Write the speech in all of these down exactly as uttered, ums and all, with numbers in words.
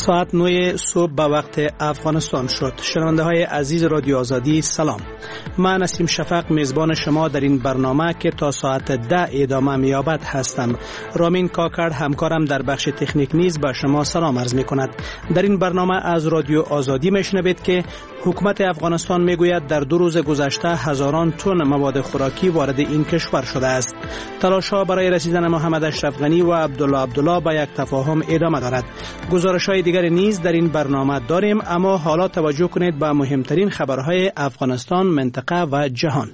ساعت نه صبح به وقت افغانستان شد. شنونده های عزیز رادیو آزادی سلام. من نسیم شفق میزبان شما در این برنامه که تا ساعت ده ادامه می‌یابد هستم. رامین کاکرد همکارم در بخش تکنیک نیز به شما سلام عرض می کند. در این برنامه از رادیو آزادی میشنوید که حکومت افغانستان میگوید در دو روز گذشته هزاران تن مواد خوراکی وارد این کشور شده است. تلاش‌ها برای رسیدن محمد اشرف غنی و عبدالله عبدالله به یک تفاهم ادامه دارد. گزارش‌های دیگر نیز در این برنامه داریم، اما حالا توجه کنید به مهمترین خبرهای افغانستان، منطقه و جهان.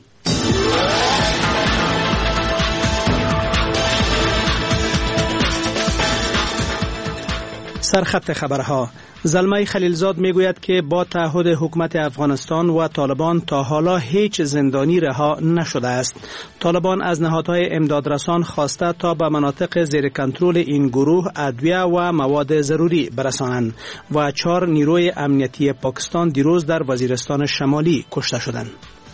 سرخط خبرها. زلمه خلیلزاد میگوید که با تعهد حکومت افغانستان و طالبان تا حالا هیچ زندانی رها نشده است. طالبان از نهادهای امدادرسان خواسته تا به مناطق زیر کنترل این گروه ادویه و مواد ضروری برسانند و چهار نیروی امنیتی پاکستان دیروز در وزیرستان شمالی کشته شدند.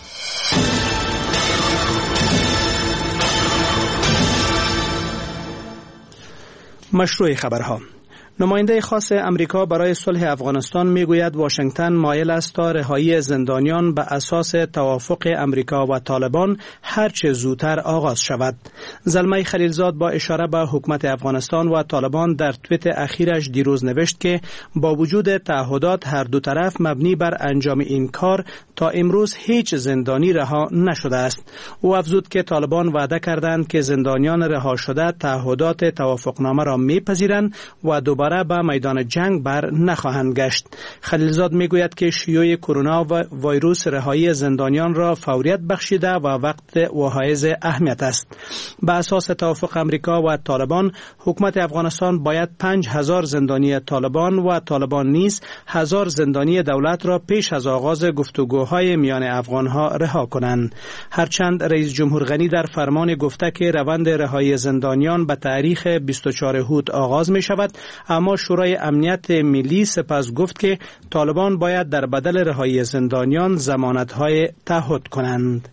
مشروع خبرها. نماینده خاص امریکا برای صلح افغانستان میگوید واشنگتن مایل است تا رهایی زندانیان به اساس توافق امریکا و طالبان هرچه زودتر آغاز شود. زلمه خلیلزاد با اشاره به حکومت افغانستان و طالبان در توییت اخیرش دیروز نوشت که با وجود تعهدات هر دو طرف مبنی بر انجام این کار تا امروز هیچ زندانی رها نشده است. او افزود که طالبان وعده کردند که زندانیان رها شده تعهدات توافقنامه را میپذیرند و دوباره به میدان جنگ بر نخواهند گشت. خلیلزاد میگوید که شیوع کرونا و ویروس رهایی زندانیان را فوریت بخشیده و وقت و حائز اهمیت است. به اساس توافق امریکا و طالبان، حکومت افغانستان باید پنج هزار زندانی طالبان و طالبان نیز هزار زندانی دولت را پیش از آغاز گفتگوهای میان افغانها رها کنند. هرچند رئیس جمهور غنی در فرمان گفته که روند رهایی زندانیان به تاریخ بیست و چهارم هوت آغاز می شود، اما شورای امنیت ملی سپس گفت که طالبان باید در بدل رهایی زندانیان ضمانت‌های تعهد کنند.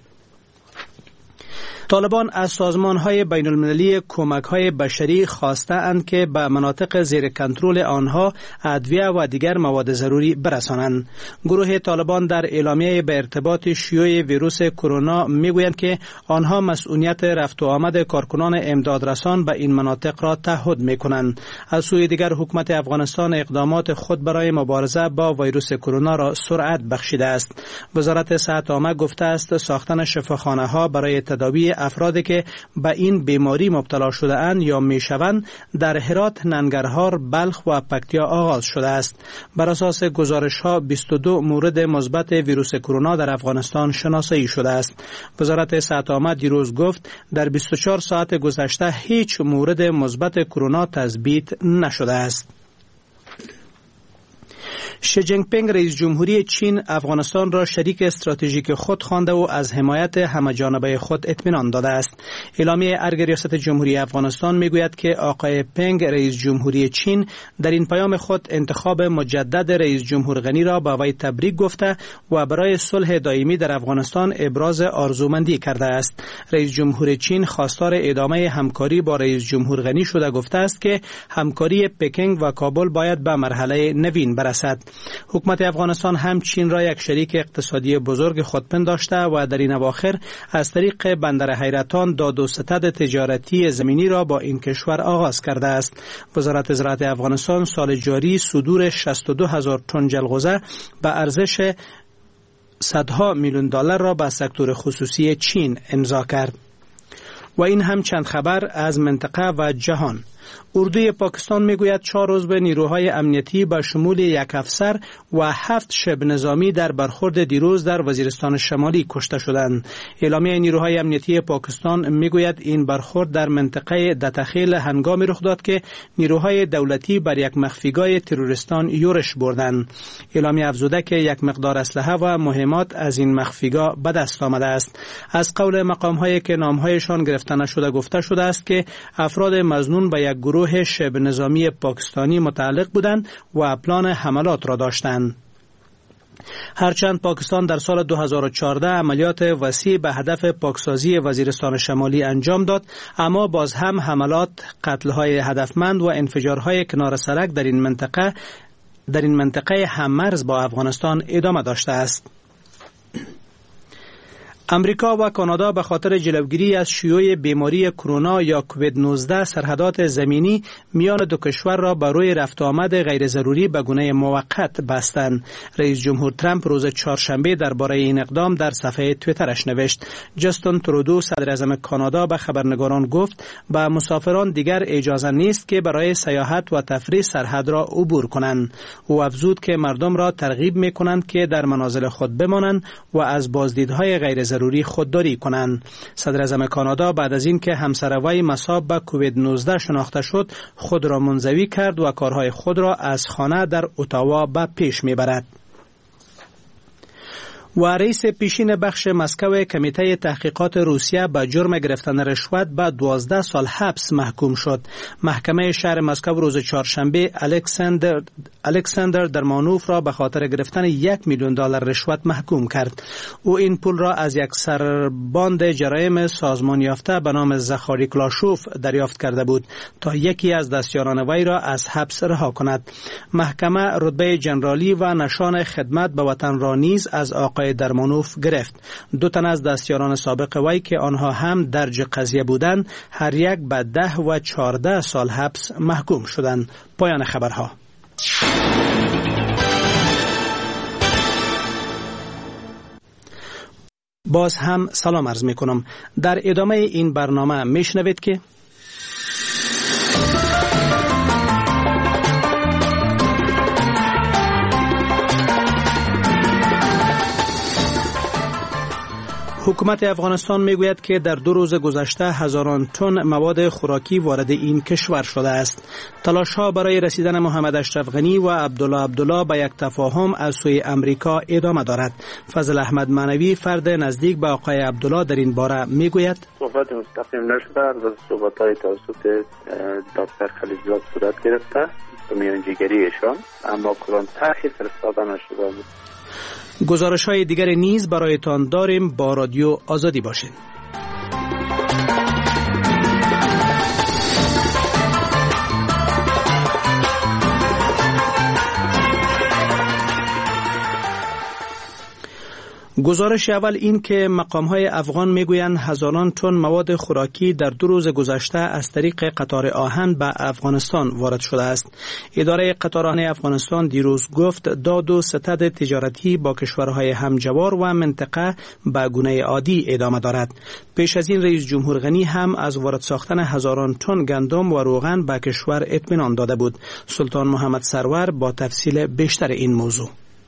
طالبان از سازمان‌های بین المللی کمک‌های بشری خواسته اند که به مناطق زیر کنترل آنها ادویه و دیگر مواد ضروری برسانند. گروه طالبان در اعلامیه به ارتباط شیوع ویروس کرونا میگویند که آنها مسئولیت رفت و آمد کارکنان امدادرسان به این مناطق را تعهد می‌کنند. از سوی دیگر حکومت افغانستان اقدامات خود برای مبارزه با ویروس کرونا را سرعت بخشیده است. وزارت صحت عامه گفته است ساختن شفاخانه‌ها برای تداوی افرادی که به این بیماری مبتلا شده اند یا می شوند در هرات، ننگرهار، بلخ و پکتیا آغاز شده است. بر اساس گزارش ها بیست و دو مورد مثبت ویروس کرونا در افغانستان شناسایی شده است. وزارت صحت عامه دیروز گفت در بیست و چهار ساعت گذشته هیچ مورد مثبت کرونا تثبیت نشده است. شی جین پینگ رئیس جمهوری چین افغانستان را شریک استراتژیک خود خوانده و از حمایت همه‌جانبه خود اطمینان داده است. اعلامیه ارگ ریاست جمهوری افغانستان میگوید که آقای پینگ رئیس جمهوری چین در این پیام خود انتخاب مجدد رئیس جمهور غنی را به وی تبریک گفته و برای صلح دائمی در افغانستان ابراز آرزومندی کرده است. رئیس جمهور چین خواستار ادامه همکاری با رئیس جمهور غنی شده گفته است که همکاری پکینگ و کابل باید به مرحله نوین برسد. حکومت افغانستان هم چین را یک شریک اقتصادی بزرگ خود پنداشته و در این اواخر از طریق بندر حیرتان داد و ستد تجارتی زمینی را با این کشور آغاز کرده است. وزارت زراعت افغانستان سال جاری صدور شصت و دو هزار تن جلغوزه به ارزش صدها میلیون دلار را به سکتور خصوصی چین امضا کرد. و این هم چند خبر از منطقه و جهان. اردوی پاکستان میگوید چهار عضو نیروهای امنیتی به شمول یک افسر و هفت شبه نظامی در برخورد دیروز در وزیرستان شمالی کشته شدند. اعلامیه نیروهای امنیتی پاکستان میگوید این برخورد در منطقه دتخیل هنگامی رخ داد که نیروهای دولتی بر یک مخفیگاه تروریستان یورش بردند. اعلامیه افزوده که یک مقدار اسلحه و مهمات از این مخفیگاه به دست آمده است. از قول مقام‌هایی که نام‌هایشان گرفته نشده گفته شده است که افراد مظنون به یک گروه شبه نظامی پاکستانی متعلق بودند و پلان حملات را داشتند. هرچند پاکستان در سال دو هزار و چهارده عملیات وسیع به هدف پاکسازی وزیرستان شمالی انجام داد، اما باز هم حملات، قتل‌های هدفمند و انفجارهای کنار سرک در این منطقه در این منطقه هممرز با افغانستان ادامه داشته است. امریکا و کانادا به خاطر جلوگیری از شیوع بیماری کرونا یا کووید نوزده سرحدات زمینی میان دو کشور را بر روی رفت آمد غیر ضروری به گونه موقت بستند. رئیس جمهور ترامپ روز چهارشنبه درباره این اقدام در صفحه توییترش نوشت. جاستین ترودو صدر اعظم کانادا به خبرنگاران گفت به مسافران دیگر اجازه نیست که برای سیاحت و تفریح سرحد را عبور کنند. او افزود که مردم را ترغیب می‌کنند که در منازل خود بمانند و از بازدیدهای غیر ضروری خودداری کنند. صدر اعظم کانادا بعد از اینکه همسر وی مصاب به کووید نوزده شناخته شد، خود را منزوی کرد و کارهای خود را از خانه در اتاوا به پیش میبرد. و رئیس پیشین بخش مسکو کمیته تحقیقات روسیه به جرم گرفتن رشوت به دوازده سال حبس محکوم شد. محکمه شهر مسکو روز چهارشنبه الکساندر الکساندر درمانوف را به خاطر گرفتن یک میلیون دلار رشوت محکوم کرد. او این پول را از یک سرباند جرایم سازمان یافته به نام زخاری کلاشوف دریافت کرده بود تا یکی از دستیاران وی را از حبس رها کند. محکمه رتبه ژنرالی و نشان خدمت به وطن را نیز از آقای درمانوف گرفت. دو تن از دستیاران سابق وی که آنها هم درج قضیه بودند هر یک به ده و چهارده سال حبس محکوم شدند. پایان خبرها. باز هم سلام عرض می کنم. در ادامه این برنامه می شنوید که حکومت افغانستان میگوید که در دو روز گذشته هزاران تن مواد خوراکی وارد این کشور شده است. تلاش ها برای رسیدن محمد اشرف غنی و عبدالله عبدالله به یک تفاهم از سوی امریکا ادامه دارد. فضل احمد معنوی فرد نزدیک به آقای عبدالله در این باره میگوید صحبت مستقیم نشده، و صحبت های توسط دکتر خلیلزاد صورت گرفته به میانجیگریشان، اما کدام طرحی فرستاده نشده بود. گزارش های دیگر نیز برایتان داریم. با رادیو آزادی باشید. گزارش اول این که مقام‌های افغان میگویند هزاران تن مواد خوراکی در دو روز گذشته از طریق قطار آهن به افغانستان وارد شده است. اداره قطار آهن افغانستان دیروز گفت داد و ستد تجارتی با کشورهای همجوار و منطقه به گونه عادی ادامه دارد. پیش از این رئیس جمهور غنی هم از وارد ساختن هزاران تن گندم و روغن به کشور اطمینان داده بود. سلطان محمد سرور با تفصیل بیشتر این موضوع.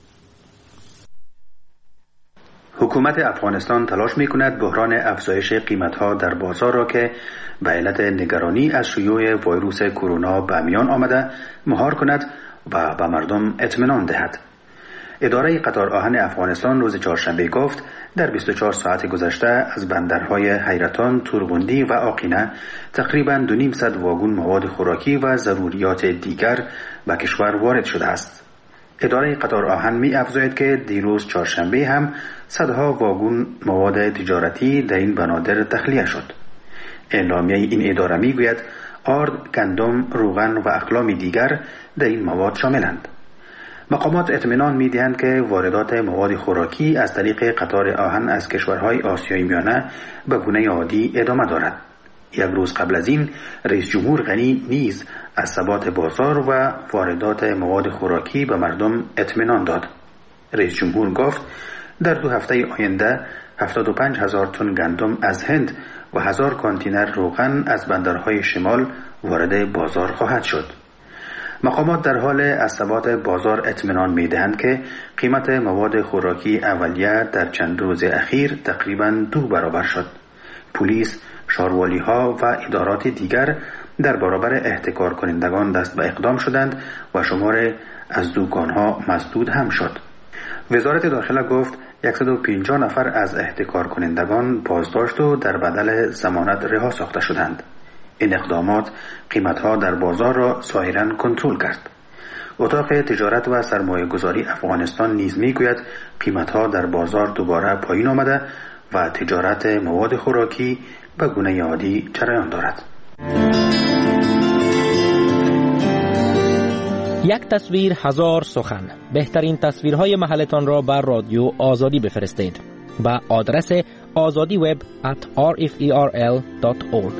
حکومت افغانستان تلاش می‌کند بحران افزایش قیمت‌ها در بازار را که به علت نگرانی از شیوع ویروس کرونا به میان آمده مهار کند و به مردم اطمینان دهد. اداره قطار آهن افغانستان روز چهارشنبه گفت در بیست و چهار ساعت گذشته از بندرهای حیرتان، تورغوندی و آقینه تقریباً دو نیم صد واگن مواد خوراکی و ضروریات دیگر به کشور وارد شده است. اداره قطار آهن می افزاید که دیروز چهارشنبه هم صدها واگن مواد تجارتی در این بنادر تخلیه شد. اعلامیه این اداره می گوید آرد، گندم، روغن و اقلام دیگر در این مواد شاملند. مقامات اطمینان می دهند که واردات مواد خوراکی از طریق قطار آهن از کشورهای آسیای میانه به گونه عادی ادامه دارد. یک روز قبل از این رئیس جمهور غنی نیز از ثبات بازار و واردات مواد خوراکی به مردم اطمینان داد. رئیس جمهور گفت در دو هفته آینده هفتاد و پنج هزار تن گندم از هند و هزار کانتینر روغن از بندرهای شمال وارد بازار خواهد شد. مقامات در حال از ثبات بازار اطمینان می‌دهند که قیمت مواد خوراکی اولیه در چند روز اخیر تقریباً دو برابر شد. پلیس، شاروالی ها و ادارات دیگر در برابر احتکار کنندگان دست به اقدام شدند و شمار از دکان ها مسدود هم شد. وزارت داخله گفت صد و پنجاه نفر از احتکار کنندگان بازداشت و در بدل ضمانت رها ساخته شدند. این اقدامات قیمت ها در بازار را ظاهراً کنترل کرد. اتاق تجارت و سرمایه گذاری افغانستان نیز میگوید قیمت ها در بازار دوباره پایین آمده و تجارت مواد خوراکی به گونه عادی جریان دارد. یک تصویر هزار سخن. بهترین تصویرهای محلتان را بر رادیو آزادی بفرستید با آدرس آزادی وب ات آر اف ای آر ال دات اورگ.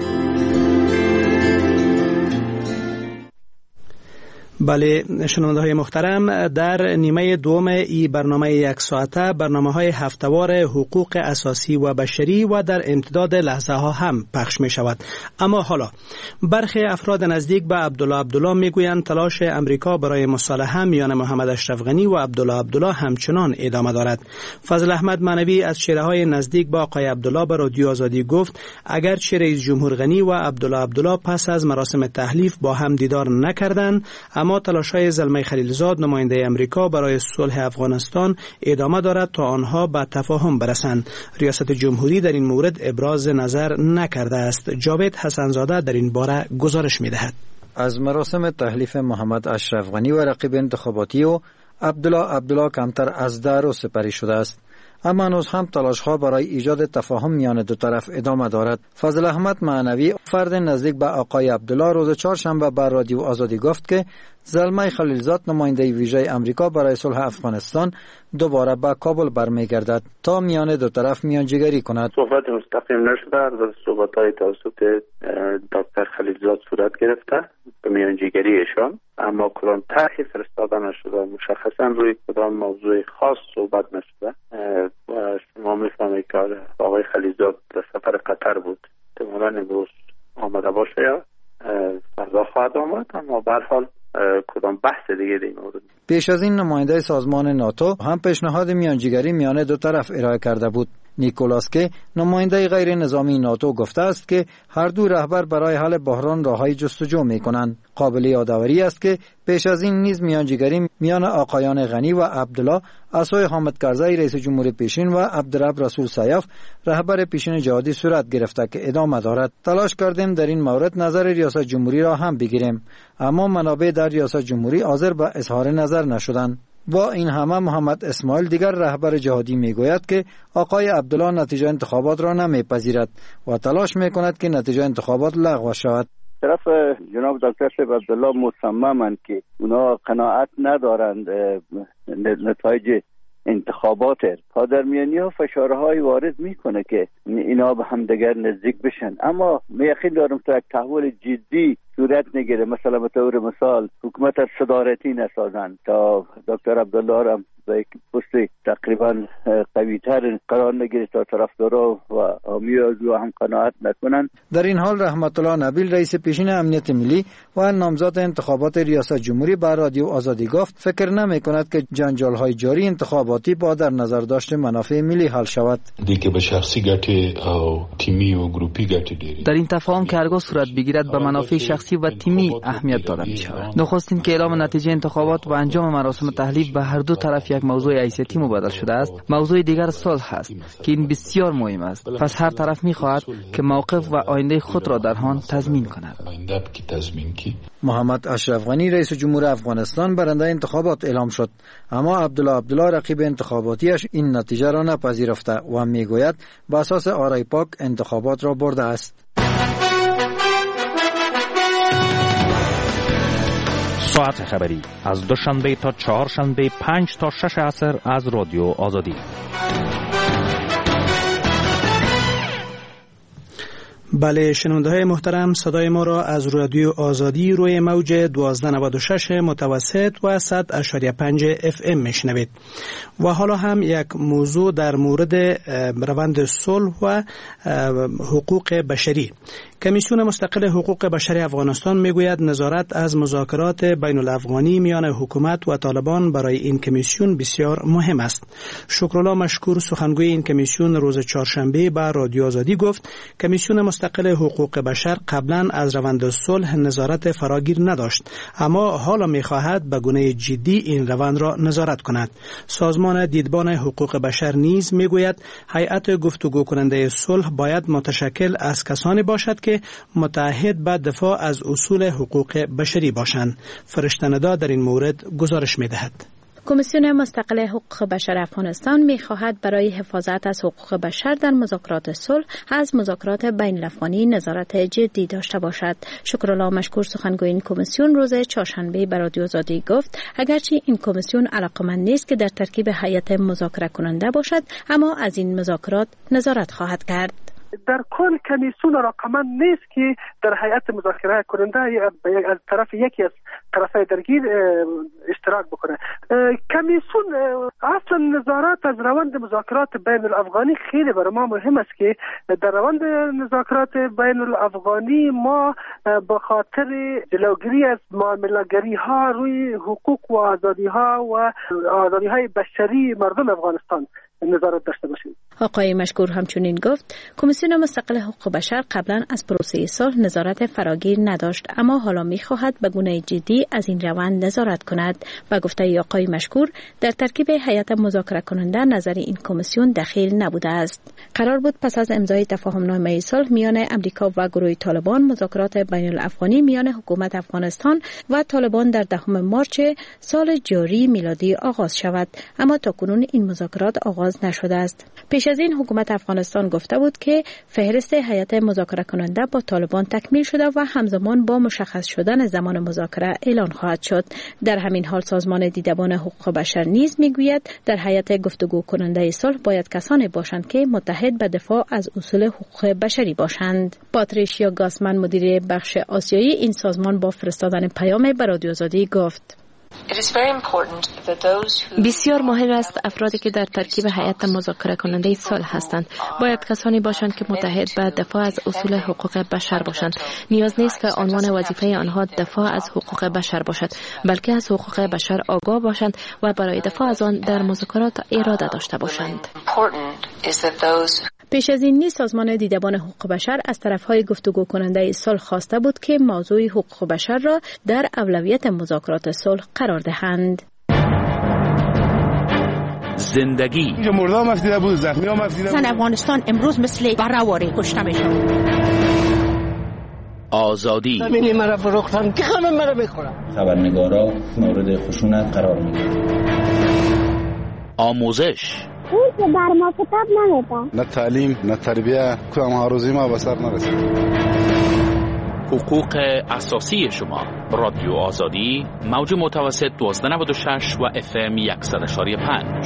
بله شنونده های محترم، در نیمه دوم ای برنامه یک ساعته برنامه های هفتوار حقوق اساسی و بشری و در امتداد لحظه ها هم پخش می شود. اما حالا برخی افراد نزدیک به عبدالله عبدالله می گویند تلاش امریکا برای مصالحه میان محمد اشرف غنی و عبدالله عبدالله همچنان ادامه دارد. فضل احمد معنوی از چهره های نزدیک با آقای عبدالله به رادیو آزادی گفت اگرچه رئیس جمهور غنی و عبدالله عبدالله پس از مراسم تحلیف با هم دیدار نکردند، اما تلاش‌های زلمه خلیلزاد نماینده امریکا برای صلح افغانستان ادامه دارد تا آنها به تفاهم برسند. ریاست جمهوری در این مورد ابراز نظر نکرده است. جاوید حسنزاده در این باره گزارش می‌دهد. از مراسم تحلیف محمد اشرف غنی و رقیب انتخاباتی و عبدالله عبدالله کمتر از ده روز سپری شده است، اما هنوز هم تلاش‌ها برای ایجاد تفاهم میان دو طرف ادامه دارد. فضل احمد معنوی فرد نزدیک به آقای عبدالله روز چهارشنبه بر رادیو آزادی گفت که زلمه خلیلزاد نماینده ویژه امریکا برای صلح افغانستان دوباره به کابل برمیگردد تا میان دو طرف میانجیگری کند. صحبت مستقیم نشده و صحبت‌های توسط دکتر خلیلزاد صورت گرفته به میانجیگری ایشان، اما کدام طرحی فرستاده نشده، مشخصا روی کدام موضوع خاص صحبت نشده و شما میفهمید که آقای خلیلزاد در سفر قطر بود، احتمالاً امروز آمده باشه یا فردا خواهد آمد، اما به هر حال کدام بحث دیگه در این مورد. پیش از این نماینده سازمان ناتو هم پیشنهاد میانجیگری میان دو طرف ارائه کرده بود. نیکولاس که نماینده غیر نظامی ناتو گفته است که هر دو رهبر برای حل بحران راههای جستجو میکنند. قابل یادآوری است که پیش از این نیز میانجیگری میان آقایان غنی و عبدالله از سوی حامد کرزی رئیس جمهور پیشین و عبدالرب رسول سیف رهبر پیشین جهادی صورت گرفته که ادامه دارد. تلاش کردیم در این مورد نظر ریاست جمهوری را هم بگیریم، اما منابع در ریاست جمهوری حاضر به اظهار نظر نشدند. با این همه محمد اسماعیل دیگر رهبر جهادی میگوید که آقای عبدالله نتیجه انتخابات را نمیپذیرد و تلاش میکند که نتیجه انتخابات لغو شود. طرف جناب دکتر شیخ عبدالله مصممند که اونا قناعت ندارند نتایج انتخابات، تا در میانی ها فشارهای وارد میکنه که اینا به هم دیگر نزدیک بشن، اما من یقین دارم تا یک تحول جدی صورت نگیره، مثلا به طور مثال حکومت صدارتی نسازن تا دکتر عبدالله را به یک پست تقریبا قوی تر قرار نگیره تا طرفدارا و حامی از او هم قناعت نکنن. در این حال رحمت الله نبیل رئیس پیشین امنیت ملی و نامزد انتخابات ریاست جمهوری بر رادیو آزادی گفت فکر نمی کند که جنجال های جاری انتخاباتی با در نظر داشت منافع ملی حل شود. دیگه به شخصی گټه او تیمی و گروپی گټه دیری در این تفاهم که هرگاه صورت بگیرد به منافع شخصی و تیمی اهمیت داده می شود. نخستین که اعلام نتیجه انتخابات و انجام مراسم تحلیف به هر دو طرف یک موضوع حیثیتی مبادل شده است. موضوع دیگر صلح است که این بسیار مهم است. پس هر طرف می خواهد که موقف و آینده خود را در آن تضمین کند. محمد اشرف غنی رئیس جمهور افغانستان برنده انتخابات اعلام شد، اما عبدالله عبدالله رقیب انتخاباتیش این نتیجه را نپذیرفته و میگوید به اساس آرای پاک انتخابات را برده است. ساعت خبری از دوشنبه تا چهارشنبه پنج تا شش عصر از رادیو آزادی. بله شنونده های محترم، صدای ما را از رادیو آزادی روی موج دوازده نود و شش متوسط و صد اشاریه پنج اف ام میشنوید. و حالا هم یک موضوع در مورد روند صلح و حقوق بشری. کمیسیون مستقل حقوق بشر افغانستان میگوید نظارت از مذاکرات بین الافغانی میان حکومت و طالبان برای این کمیسیون بسیار مهم است. شکرالله مشکور سخنگوی این کمیسیون روز چهارشنبه به رادیو آزادی گفت کمیسیون مستقل حقوق بشر قبلا از روند صلح نظارت فراگیر نداشت، اما حالا میخواهد به گونه جدی این روند را نظارت کند. سازمان دیدبان حقوق بشر نیز میگوید هیئت گفتگو کننده صلح باید متشکل از کسانی باشد که متعهد به دفاع از اصول حقوق بشری باشند. فرشته ندا در این مورد گزارش می‌دهد. کمیسیون مستقل حقوق بشر افغانستان می‌خواهد برای حفاظت از حقوق بشر در مذاکرات صلح از مذاکرات بین الافغانی نظارت جدی داشته باشد. شکرالله مشکور سخنگوی این کمیسیون روز چهارشنبه به رادیو آزادی گفت اگرچه این کمیسیون علاقمند نیست که در ترکیب هیئت مذاکره کننده باشد، اما از این مذاکرات نظارت خواهد کرد. در کل کمیسیون رقمن نیست که در هیئت مذاکره کننده از طرف یکی از طرفین درگیر اشتراک بکنه. کمیسیون اصلا نظارت از روند مذاکرات بین الافغانی خیلی برای ما مهم است که در روند مذاکرات بین الافغانی ما به خاطر جلوگیری از معامله‌گری ها روی حقوق و آزادی ها و آزادی های بشری مردم افغانستان نظارت داشته باشیم. آقای مشکور همچنین گفت کمیسیون مستقل حقوق بشر قبلا از پروسه صلح نظارت فراگیر نداشت، اما حالا می‌خواهد به گونه جدی از این روند نظارت کند. و گفته آقای مشکور در ترکیب هیئت مذاکره کننده نظر این کمیسیون دخیل نبوده است. قرار بود پس از امضای تفاهم‌نامه صلح میان امریکا و گروه طالبان مذاکرات بین الافغانی میان حکومت افغانستان و طالبان در دهم مارچ سال جاری میلادی آغاز شود، اما تاکنون این مذاکرات آغاز نشده است. پیش از این حکومت افغانستان گفته بود که فهرست هیئت مذاکره کننده با طالبان تکمیل شده و همزمان با مشخص شدن زمان مذاکره اعلان خواهد شد. در همین حال سازمان دیدبان حقوق بشر نیز میگوید در هیئت گفتگو کننده صلح باید کسانی باشند که متحد به دفاع از اصول حقوق بشری باشند. پاتریشیا گاسمن مدیر بخش آسیایی این سازمان با فرستادن پیام به رادیو آزادی گفت بسیار مهم است افرادی که در ترکیب هیئت مذاکره کننده صلح هستند باید کسانی باشند که متحد به دفاع از اصول حقوق بشر باشند. نیاز نیست که عنوان وظیفه آنها دفاع از حقوق بشر باشد، بلکه از حقوق بشر آگاه باشند و برای دفاع از آن در مذاکرات اراده داشته باشند. پیش از این نیز سازمان دیدبان حقوق بشر از طرفهای گفتگو کننده صلح خواسته بود که موضوع حقوق بشر را در اولویت مذاکرات صلح قرار دهند. زندگی مردم مفیده بود، زخمی ها مفیده بود. افغانستان امروز مثل برآوری کشته میشد. آزادی زمینی مرا فروختن که همه مرا میخورن. خبرنگارا مورد خشونت قرار میگیرن. آموزش اون که بر ما کتاب نمیده. نه تعلیم نه تربیه که ما روزی ما بسر نرسید. حقوق اساسی شما. رادیو آزادی موج متوسط دوازده نود و شش و اف ام صد و پنج.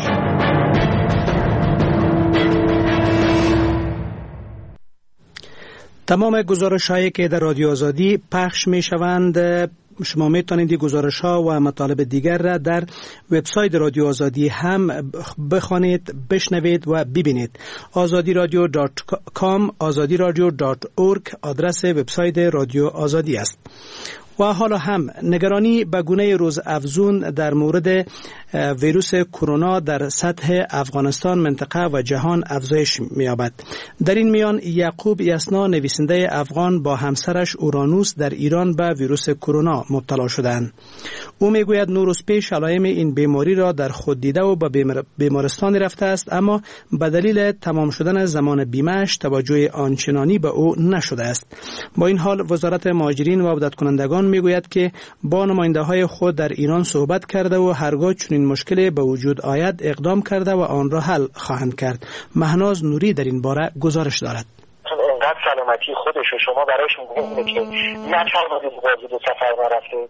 تمام گزارش‌هایی که در رادیو آزادی پخش می‌شوند شما میتونید این گزارش ها و مطالب دیگر را در وبسایت رادیو آزادی هم بخوانید، بشنوید و ببینید. آزادی رادیو دات کام آزادی رادیو دات اورگ آدرس وبسایت رادیو آزادی است. و حالا هم نگرانی به گونه روز افزون در مورد ویروس کرونا در سطح افغانستان، منطقه و جهان افزایش می‌یابد. در این میان یعقوب یسنا نویسنده افغان با همسرش اورانوس در ایران به ویروس کرونا مبتلا شدند. او میگوید نو روز پیش علائم این بیماری را در خود دیده و به بیمارستان رفته است، اما به دلیل تمام شدن زمان بیمه‌اش توجه آنچنانی به او نشده است. با این حال وزارت مهاجرین و عودت کنندگان میگوید که با نماینده های خود در ایران صحبت کرده و هرگاه چنین مشکلی به وجود آید اقدام کرده و آن را حل خواهند کرد. مهناز نوری در این باره گزارش دارد. اینقدر سلامتی خودش و شما برایش مهمه که نه چند روز سفر نرفته.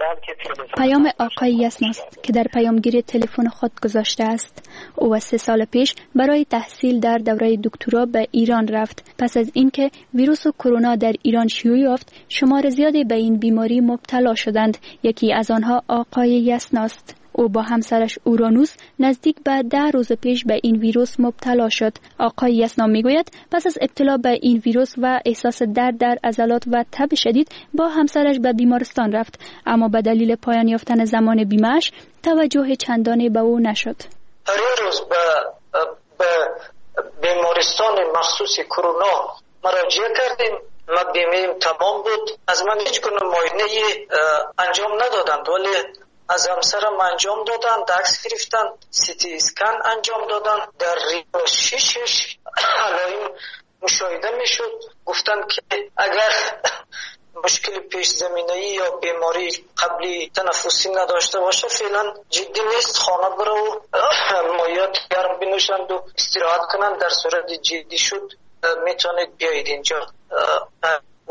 پیام آقای یسناست که در پیامگیری تلفن خود گذاشته است. او سه سال پیش برای تحصیل در دوره دکترا به ایران رفت. پس از اینکه ویروس کرونا در ایران شیوع یافت، شمار زیادی به این بیماری مبتلا شدند. یکی از آنها آقای یسناست. او با همسرش اورانوس نزدیک به ده روز پیش به این ویروس مبتلا شد. آقای یسنا میگوید پس از ابتلا به این ویروس و احساس درد در عضلات و تب شدید با همسرش به بیمارستان رفت، اما به دلیل پایان یافتن زمان بیمه‌اش توجه چندانی به او نشد. هر روز به به بیمارستان مخصوص کرونا مراجعه کردیم. ما بیمه‌ایم تمام بود. از من هیچ گونه معاینه انجام ندادند، ولی از همسرم انجام دادن، عکس گرفتن، سی تی اسکن انجام دادن. در ریه شیشش علائم مشاهده میشد. گفتن که اگر مشکل پیش زمینه‌ای یا بیماری قبلی تنفسی نداشته باشه فعلا جدی نیست، خانه بره و مایات گرم بنوشند و استراحت کنند. در صورت جدی شد میتونید بیایید اینجا. و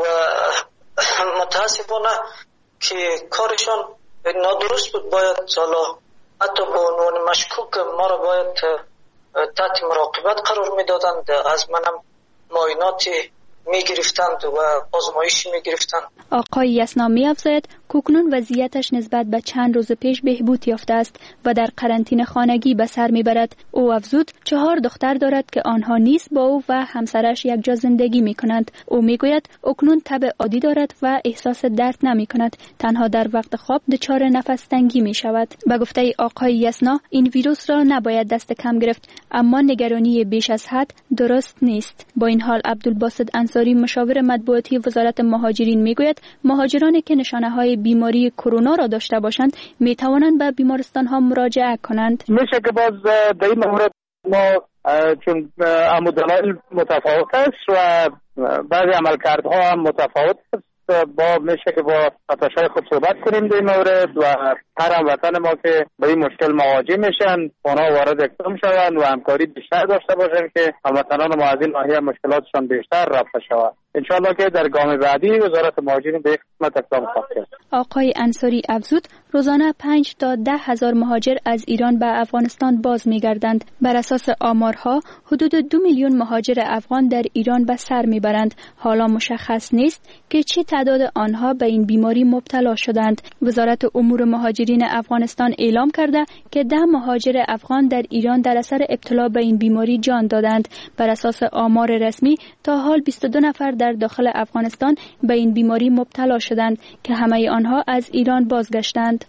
متاسفانه که کارشان نادرست بود، باید حالا حتی به عنوان مشکوک ما را باید تحت مراقبت قرار میدادند، از منم معاینات میگرفتند و آزمایشی میگرفتند. آقای یسنا می‌افزاید کوکنون وضعیتش نسبت به چند روز پیش بهبود یافته است و در قرنطینه خانگی به سر میبرد. او افزود چهار دختر دارد که آنها نیز با او و همسرش یک جا زندگی میکنند. او میگوید اکنون تب عادی دارد و احساس درد نمی کند، تنها در وقت خواب دچار نفس تنگی می شود. به گفته آقای یسنا این ویروس را نباید دست کم گرفت، اما نگرانی بیش از حد درست نیست. با این حال عبدالباسط انصاری مشاور مطبوعاتی وزارت مهاجرین میگوید مهاجرانی که نشانه های بیماری کرونا را داشته باشند می توانند به بیمارستان ها مراجعه کنند. میشه که باز در این مورد ما چون اما دلایل متفاوت است و بعضی عملکردها هم متفاوت است، با میشه که با فتشای خود صحبت کنیم در این مورد و هر هموطن ما که به این مشکل مواجه میشن اونا وارد اقدام شوند و همکاری بیشتر داشته باشن که هموطنان ما از این ناحیه مشکلاتشان بیشتر رفع شود. انشالله که در گام بعدی وزارت مهاجرین به قسمت اقدام خواهد کرد. آقای انصاری افزود روزانه پنج تا ده هزار مهاجر از ایران به افغانستان باز میگردند. بر اساس آمارها حدود دو میلیون مهاجر افغان در ایران به سر میبرند. حالا مشخص نیست که چه تعداد آنها به این بیماری مبتلا شدند. وزارت امور مهاجرین افغانستان اعلام کرده که ده مهاجر افغان در ایران در اثر ابتلا به این بیماری جان دادند. بر اساس آمار رسمی تا حال بیست و دو نفر در داخل افغانستان به این بیماری مبتلا شدند که همه آنها از ایران بازگشتند.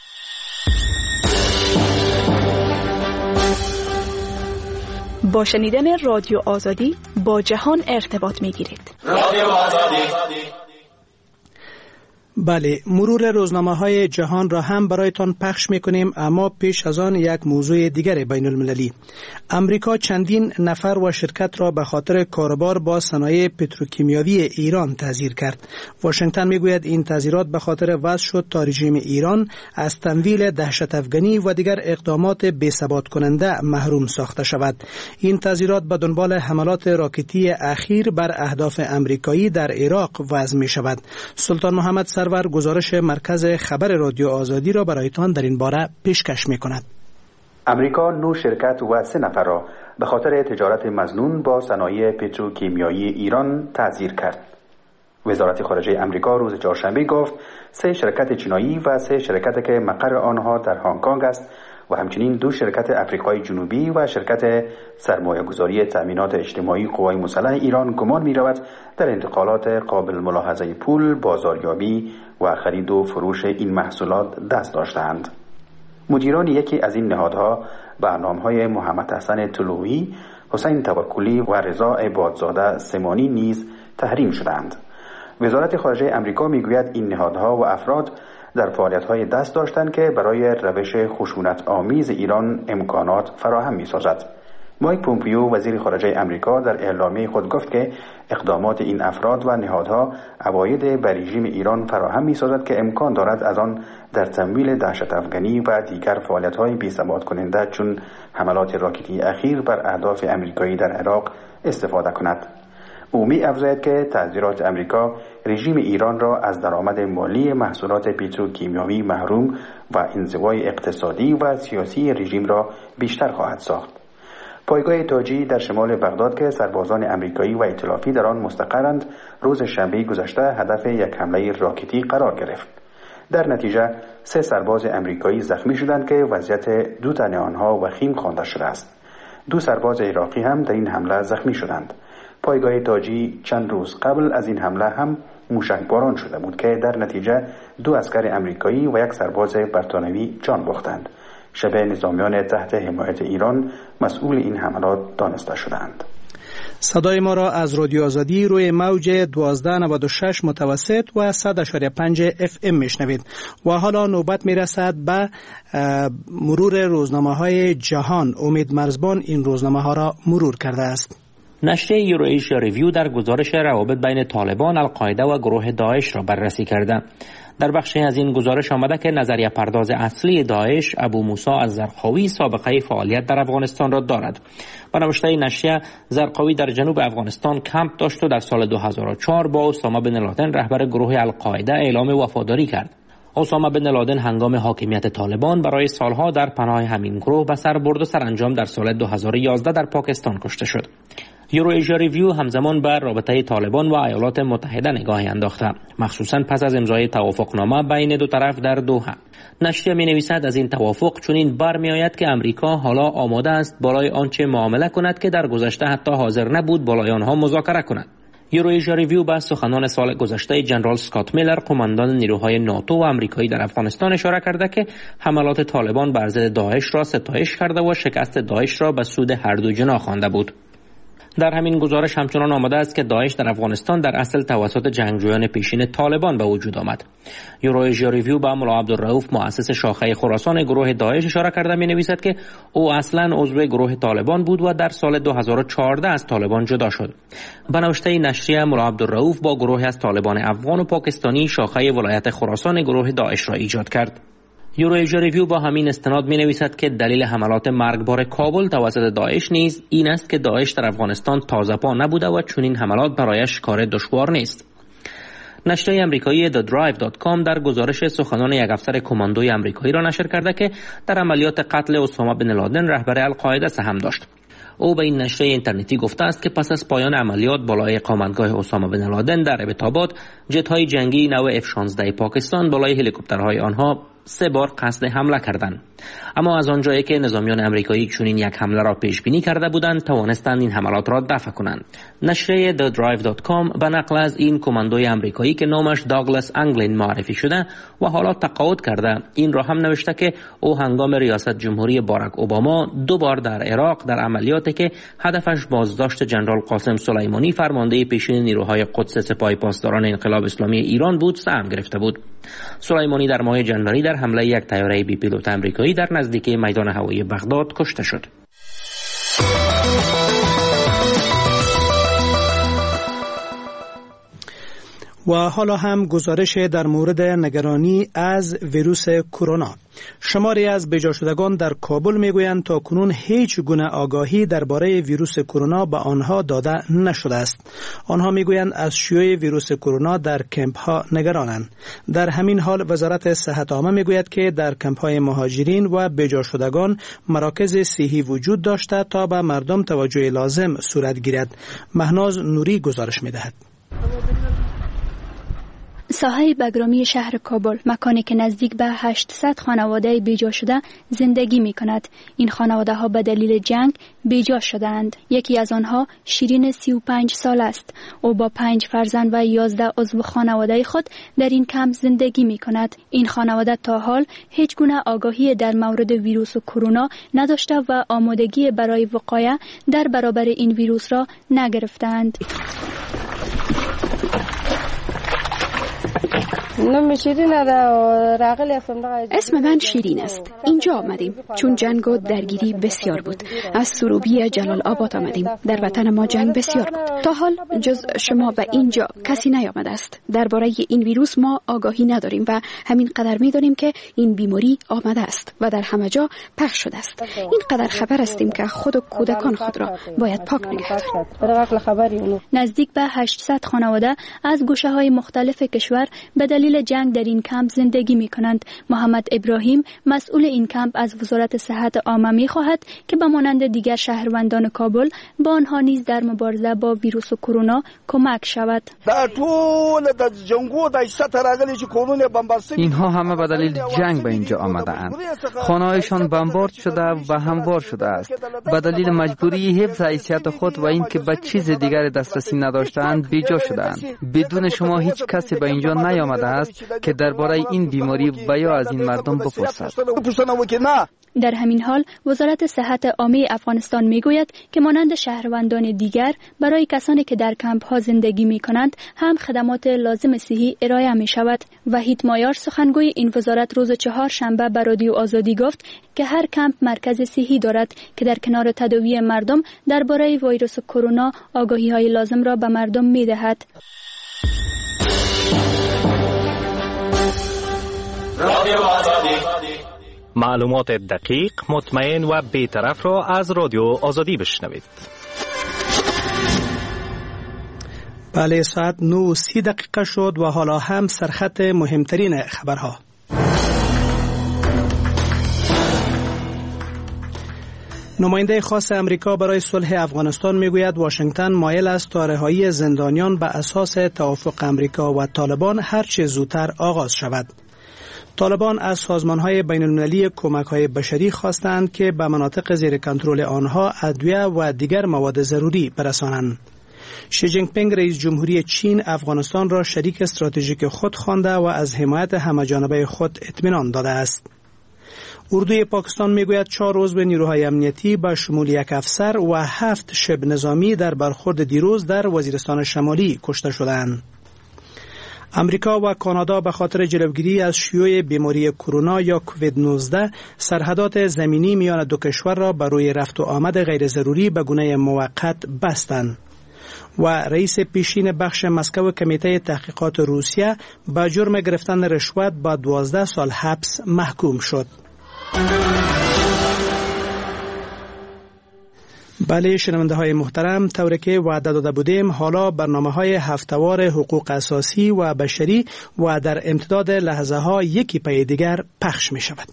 با شنیدن رادیو آزادی با جهان ارتباط می‌گیرید. رادیو آزادی. بله، مرور روزنامه های جهان را هم برایتان پخش میکنیم، اما پیش از آن یک موضوع دیگر بین المللی. امریکا چندین نفر و شرکت را به خاطر کاروبار با صنایع پتروکیمیایی ایران تعزیر کرد. واشنگتن میگوید این تعزیرات به خاطر وضع شد تا رژیم ایران از تمویل دهشت افغانی و دیگر اقدامات بی‌ثبات کننده محروم ساخته شود. این تعزیرات به دنبال حملات راکتی اخیر بر اهداف امریکایی در عراق وضع می شود. سلطان محمد سرور گزارش مرکز خبر رادیو آزادی را برایتان در این باره پیشکش می کند. امریکا نو شرکت و سه نفر را به خاطر تجارت مظنون با صنایع پتروکیمیایی ایران تعزیر کرد. وزارت خارجه امریکا روز چهارشنبه گفت سه شرکت چینایی و سه شرکت که مقر آنها در هنگ کنگ است و همچنین دو شرکت افریقای جنوبی و شرکت سرمایه‌گذاری تأمینات اجتماعی قوای مسلح ایران گمان می‌رود در انتقالات قابل ملاحظه پول، بازاریابی و خرید و فروش این محصولات دست داشتند. مدیران یکی از این نهادها به نام‌های محمد حسن طلوعی، حسین توکلی و رضا عبادزاده سمانی نیز تحریم شدند. وزارت خارجه امریکا میگوید این نهادها و افراد در فعالیت‌های دست داشتند که برای روش خشونت آمیز ایران امکانات فراهم می‌سازد. مایک پومپیو وزیر خارجه امریکا در اعلامیه خود گفت که اقدامات این افراد و نهادها عواید بر رژیم ایران فراهم می‌سازد که امکان دارد از آن در تمویل دهشت افغانی و دیگر فعالیت‌های بی‌ثبات کننده چون حملات راکتی اخیر بر اهداف امریکایی در عراق استفاده کند. او می افزاید که تعزیرات امریکا رژیم ایران را از درآمد مالی محصولات پتروکیمیایی محروم و انزوای اقتصادی و سیاسی رژیم را بیشتر خواهد ساخت. پایگاه تاجی در شمال بغداد که سربازان امریکایی و ائتلافی در آن مستقرند، روز شنبه گذشته هدف یک حمله راکتی قرار گرفت. در نتیجه سه سرباز امریکایی زخمی شدند که وضعیت دو تن آنها وخیم خوانده شده است. دو سرباز عراقی هم در این حمله زخمی شدند. پایگاه تاجی چند روز قبل از این حمله هم موشکباران شده بود که در نتیجه دو عسکر امریکایی و یک سرباز بریتانیایی جان باختند. شبه نظامیان تحت حمایت ایران مسئول این حملات دانسته شدند. صدای ما را از رادیو آزادی روی موج دوازده نود و شش متوسط و صد و پنج اف ام میشنوید. و حالا نوبت میرسد به مرور روزنامه های جهان. امید مرزبان این روزنامه ها را مرور کرده است. نشریه یورو ایشیا ریویو در گزارش روابط بین طالبان، القاعده و گروه داعش را بررسی کرده. در بخشی از این گزارش آمده که نظریه پرداز اصلی داعش ابو موسی الزرقاوی سابقه فعالیت در افغانستان را دارد. با نوشته نشریه، زرقاوی در جنوب افغانستان کمپ داشت و در سال دو هزار و چهار با اسامه بن لادن رهبر گروه القاعده اعلام وفاداری کرد. اسامه بن لادن هنگام حاکمیت طالبان برای سالها در پناه همین گروه به سر برد و سرانجام در سال دو هزار و یازده در پاکستان کشته شد. یورو ایشیا ریویو همزمان بر رابطه طالبان و ایالات متحده نگاهی انداخته، مخصوصا پس از امضای توافقنامه بین دو طرف در دوحه. نشریه می نویسد از این توافق چنین برمی آید که امریکا حالا آماده است بالای آنچه معامله کند که در گذشته حتی حاضر نبود بالای آنها مذاکره کند. یورو ایشیا ریویو با سخنان سال گذشته جنرال اسکات میلر، قماندان نیروهای ناتو و آمریکایی در افغانستان اشاره کرده که حملات طالبان بر ضد داعش را ستایش کرده و شکست داعش را به سود هر دو جناح خوانده بود. در همین گزارش همچنان آمده است که داعش در افغانستان در اصل توسط جنگجویان پیشین طالبان به وجود آمد. یورو ایشیا ریویو با ملا عبدالرؤوف، مؤسس شاخه خراسان گروه داعش اشاره کرده می نویسد که او اصلا عضو گروه طالبان بود و در سال دو هزار و چهارده از طالبان جدا شد. به نوشته نشریه، ملا عبدالرؤوف با گروه از طالبان افغان و پاکستانی شاخه ولایت خراسان گروه داعش را ایجاد کرد. یورو ایشیا ریویو با همین استناد می نویسد که دلیل حملات مرگبار کابل توسط داعش نیز این است که داعش در افغانستان تازه پا نبوده و چنین حملات برایش کار دشوار نیست. نشریه امریکایی دی درایو دات کام در گزارش سخنان یک افسر کماندوی امریکایی را نشر کرده که در عملیات قتل اسامه بن لادن رهبر القاعده سهم داشت. او به این نشریه اینترنتی گفته است که پس از پایان عملیات بالای اقامتگاه اسامه بن لادن در ابتاباد، جت‌های جنگی نو اف شانزده پاکستان بالای هلیکوپترهای آنها سه بار قصد حمله کردند. اما از آنجایی که نظامیان امریکایی چنین یک حمله را پیش بینی کرده بودند، توانستند این حملات را دفع کنند. نشریه دی درایو دات کام به نقل از این کماندوی امریکایی که نامش داگلاس انگلین معرفی شده و حالا تقاعد کرده، این را هم نوشته که او هنگام ریاست جمهوری باراک اوباما دو بار در عراق در عملیاتی که هدفش بازداشت جنرال قاسم سلیمانی، فرمانده پیشین نیروهای قدس سپاه پاسداران انقلاب اسلامی ایران بود، سهم گرفته بود. سلیمانی در ماه جنوری در حمله یک طیاره بی پیلوت امریکایی در نزدیکی میدان هوایی بغداد کشته شد. و حالا هم گزارش در مورد نگرانی از ویروس کرونا. شماری از بجا شدگان در کابل میگویند تا کنون هیچ گونه آگاهی درباره ویروس کرونا به آنها داده نشده است. آنها میگویند از شیوع ویروس کرونا در کمپ ها نگرانند. در همین حال وزارت صحت عامه میگوید که در کمپ های مهاجرین و بجا شدگان مراکز صحی وجود داشته تا به مردم توجه لازم صورت گیرد. مهناز نوری گزارش میدهد. ساحه بگرامی شهر کابل، مکانی که نزدیک به هشتصد خانواده بیجا شده زندگی می کند. این خانواده ها به دلیل جنگ بیجا شدند. یکی از آنها شیرین سی و پنج سال است. او با پنج فرزند و یازده عضو خانواده خود در این کمپ زندگی می کند. این خانواده تا حال هیچ گونه آگاهی در مورد ویروس کرونا نداشته و آمادگی برای وقایع در برابر این ویروس را نگرفتند. اسم من شیرین است. اینجا آمدیم چون جنگ و درگیری بسیار بود. از سروبی جلال آباد آمدیم. در وطن ما جنگ بسیار بود. تا حال جز شما و اینجا کسی نیامده است. درباره این ویروس ما آگاهی نداریم و همین قدر می‌دانیم که این بیماری آمده است و در همه جا پخش شده است. این قدر خبر هستیم که خود و کودکان خود را باید پاک نگه داریم. نزدیک به هشتصد خانواده از گوشه‌های مختلف کشور به دلیل جنگ در این کمپ زندگی می کنند. محمد ابراهیم، مسئول این کمپ، از وزارت صحت عامه می خواهد که به مانند دیگر شهروندان کابل با آنها نیز در مبارزه با ویروس کرونا کمک شود. اینها همه به دلیل جنگ به اینجا آمده اند. خانه‌هایشان بمبارد شده و هموار شده است. به دلیل مجبوری حفظ حیثیت خود و اینکه به چیز دیگر دسترسی نداشتند بیجا شدند. بدون شما هیچ کسی به اینجا نیامده است که درباره این بیماری و یا از این مردم بپرسد. در همین حال وزارت صحت عامه افغانستان میگوید که مانند شهروندان دیگر برای کسانی که در کمپ ها زندگی می کنند هم خدمات لازم صحی ارائه می شود. وحید مایار سخنگوی این وزارت روز چهار شنبه به رادیو آزادی گفت که هر کمپ مرکز صحی دارد که در کنار تداوی مردم درباره ویروس کرونا آگاهی های لازم را به مردم می دهد. رادیو آزادی، معلومات دقیق، مطمئن و بی‌طرف را از رادیو آزادی بشنوید. بله، ساعت نه و سی دقیقه شد و حالا هم سرخط مهمترین خبرها. نماینده خاص امریکا برای صلح افغانستان میگوید واشنگتن مایل است تا رهایی زندانیان به اساس توافق امریکا و طالبان هرچه زودتر آغاز شود. طالبان از سازمان‌های بین‌المللی کمک‌های بشری خواستند که به مناطق زیر کنترل آنها ادویه و دیگر مواد ضروری برسانند. شی جین پینگ رئیس جمهوری چین افغانستان را شریک استراتژیک خود خوانده و از حمایت همه‌جانبه خود اطمینان داده است. اردوی پاکستان میگوید چهار عضو نیروهای امنیتی به شمول یک افسر و هفت شبه نظامی در برخورد دیروز در وزیرستان شمالی کشته شدند. امریکا و کانادا به خاطر جلوگیری از شیوع بیماری کرونا یا کووید نوزده سرحدات زمینی میان دو کشور را بر روی رفت و آمد غیر ضروری به گونه موقت بستند. و رئیس پیشین بخش مسکو کمیته تحقیقات روسیه به جرم گرفتن رشوت با دوازده سال حبس محکوم شد. بله شنونده های محترم، طوری که وعده داده بودیم حالا برنامه های هفتهوار حقوق اساسی و بشری و در امتداد لحظه ها یکی پی دیگر پخش می شود.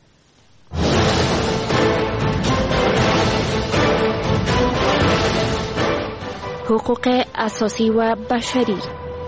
حقوق اساسی و بشری.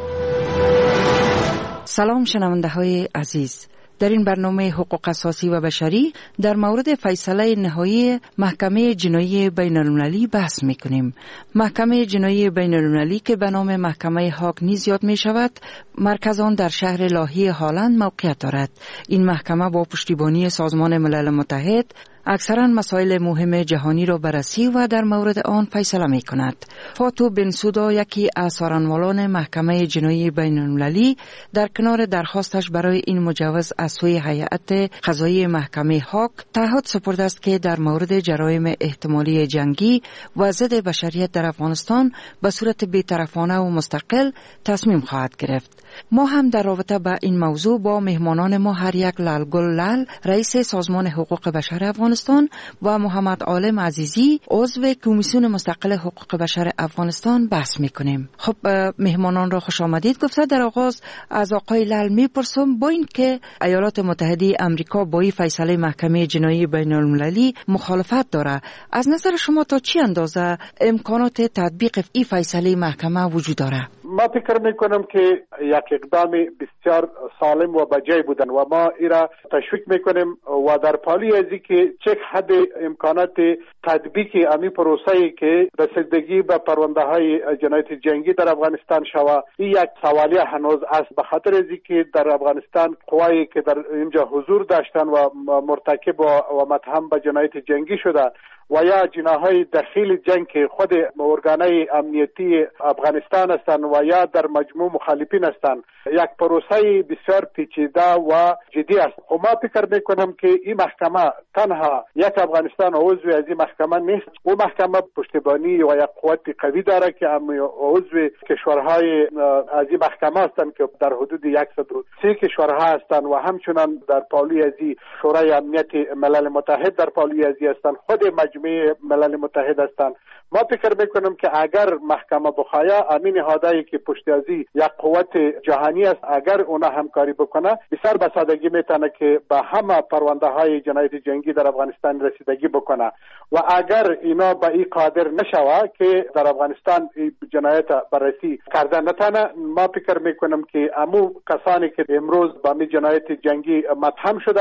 سلام شنونده های عزیز، در این برنامه حقوق اساسی و بشری در مورد فیصله نهایی محکمه جنایی بین المللی بحث میکنیم. محکمه جنایی بین المللی که به نام محکمه هاگ نیز یاد می شود، مرکز آن در شهر لاهی هالند موقعیت دارد. این محکمه با پشتیبانی سازمان ملل متحد اکثرا مسائل مهم جهانی را بررسی و در مورد آن فیصله می کند. فاتو بنسودا، یکی از سخنرانان محکمه جنایی بین المللی، در کنار درخواستش برای این مجوز از سوی هیئت قضایی محکمه هاگ تعهد سپرده است که در مورد جرایم احتمالی جنگی و ضد بشریت در افغانستان به صورت بی‌طرفانه و مستقل تصمیم خواهد گرفت. ما هم در رابطه با این موضوع با مهمانان ما هر یک لالگل لال، رئیس سازمان حقوق بشر افغانستان، و محمد عالم عزیزی، عضو کمیسیون مستقل حقوق بشر افغانستان بحث میکنیم. خب مهمانان را خوش آمدید گفته. در آغاز از آقای لال میپرسم، با این که ایالات متحده آمریکا با این فیصله محکمه جنایی بین المللی مخالفت داره، از نظر شما تا چی اندازه امکانات تطبیق این فیصله محکمه وجود داره؟ ما فکر میکنم که یک اقدام بسیار سالم و بجای بودن و ما ایرا تشویق میکنیم و در پالی ازی که چه حد امکانات تطبیق امی پروسه‌ای که رسیدگی به پرونده های جنایت جنگی در افغانستان شوه، این یک سوالیه هنوز است، به خاطر ازی که در افغانستان قوایی که در اینجا حضور داشتن و مرتکب و متهم به جنایت جنگی شده و یا جناهای داخل جنگ که خود ارگانهای امنیتی افغانستان هستند و یا در مجموع مخالفین هستند، یک پروسه بسیار پیچیده و جدی است. و ما فکر میکنم که این محکمه تنها یک افغانستان عضو از این محکمه نیست. او محکمه پشتیبانی و یک قوت قوی داره که عضو کشورهای از این محکمه هستند که در حدود صد و سی کشورها هستند و همچنان در پالی از شورای امنیت ملل متحد در پالی از هستند، خود مجموعه ملل متحد هستند. ما فکر میکنم که اگر محکمه بخواهد امین نهادهایی که پشت از یک قوت جهانی است، اگر اونا همکاری بکنه، بسیار به سادگی میتونه که به همه پرونده های جنایت جنگی در افغانستان رسیدگی بکنه و اگر اینا به این قادر نشوه که در افغانستان جنایت بررسی کرده نتونه، ما فکر میکنم که امو کسانی که امروز با می جنایت جنگی متهم شده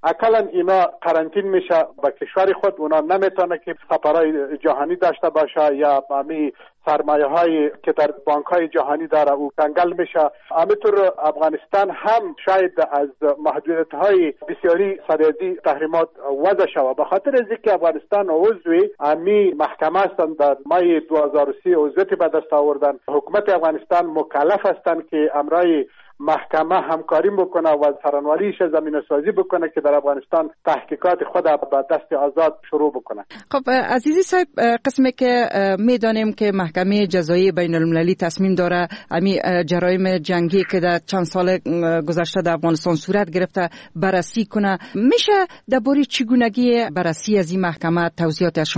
اقلا اینا قرنطین میشه به کشور خود، اونا نمیتونه که سفرهای جهانی داشته باشه یا امی سرمایه هایی که در بانک های جهانی داره او کنگل میشه. همینطور افغانستان هم شاید از محدودیت های بسیاری صدیدی تحریمات وضع شود، به خاطر از اینکه افغانستان عضوی امی محکمه هستند. در مای دو هزار و سه عضویت به دست آوردن. حکومت افغانستان مکلف هستند که امرای محکمه همکاری بکنه و سرانوالیش زمین سازی بکنه که در افغانستان تحقیقات خود به دست آزاد شروع بکنه. خب عزیزی صاحب، قسمی که میدانیم که محکمه جزایی بین المللی تصمیم داره امی جرایم جنگی که در چند سال گذشته در افغانستان صورت گرفته بررسی کنه، میشه درباره چگونگی بررسی از این محکمه توضیحات